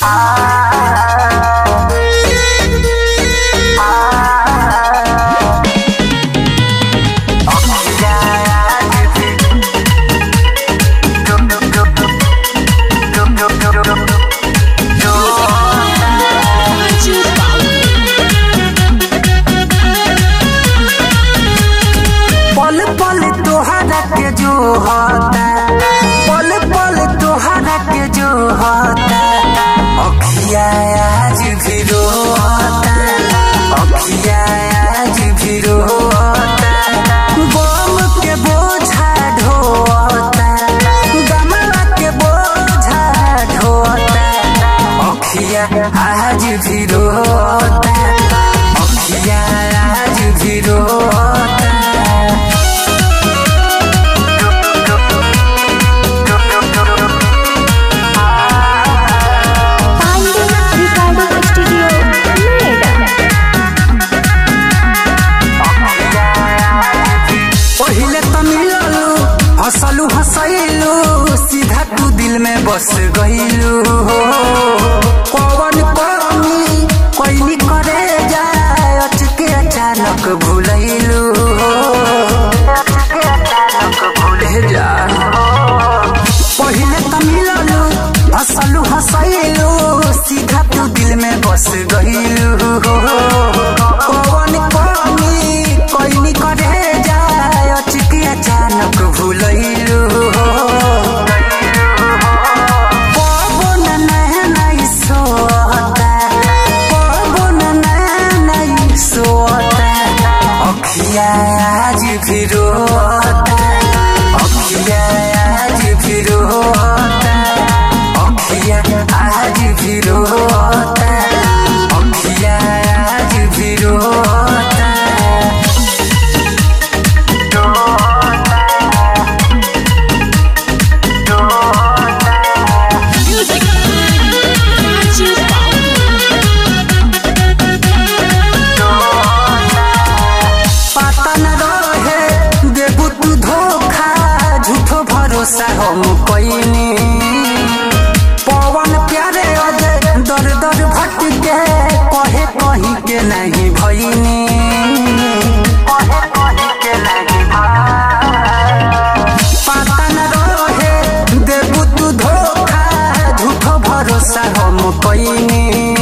पल पल तोहरा के जो होता अखिया आज भी रोता, अखिया आज भी रोता। बम के बोझा ढोता, गमला के बोझा ढोता, अखिया आज भी रोता, अखिया आज भी रोता। हंसलू हंसलू सीधा तू दिल में बस गईलू हो। कौन कमी कोई करे जाए अचके अचानक भूलैलू हो, भूले जा। पहले तो मिललू हंसलू हंसलू सीधा तू दिल में बस गईलू हो। कौन कमी कोई करे जाए अचके अचानक भूलैलू हो। पवन नहीं सोता, पवन नहीं सोता, अखिया आज भी रोता, अखिया आज भी रोता, अखिया आज भी रोता, अखिया आज भी रोता। हम कोइनी पवन प्यारे अजय दर दर भटके कहे कहीं के नहीं भईनी, कहे कहीं के नहीं पता न रहे देबू तू धोखा झूठो भरोसा हम कोइनी।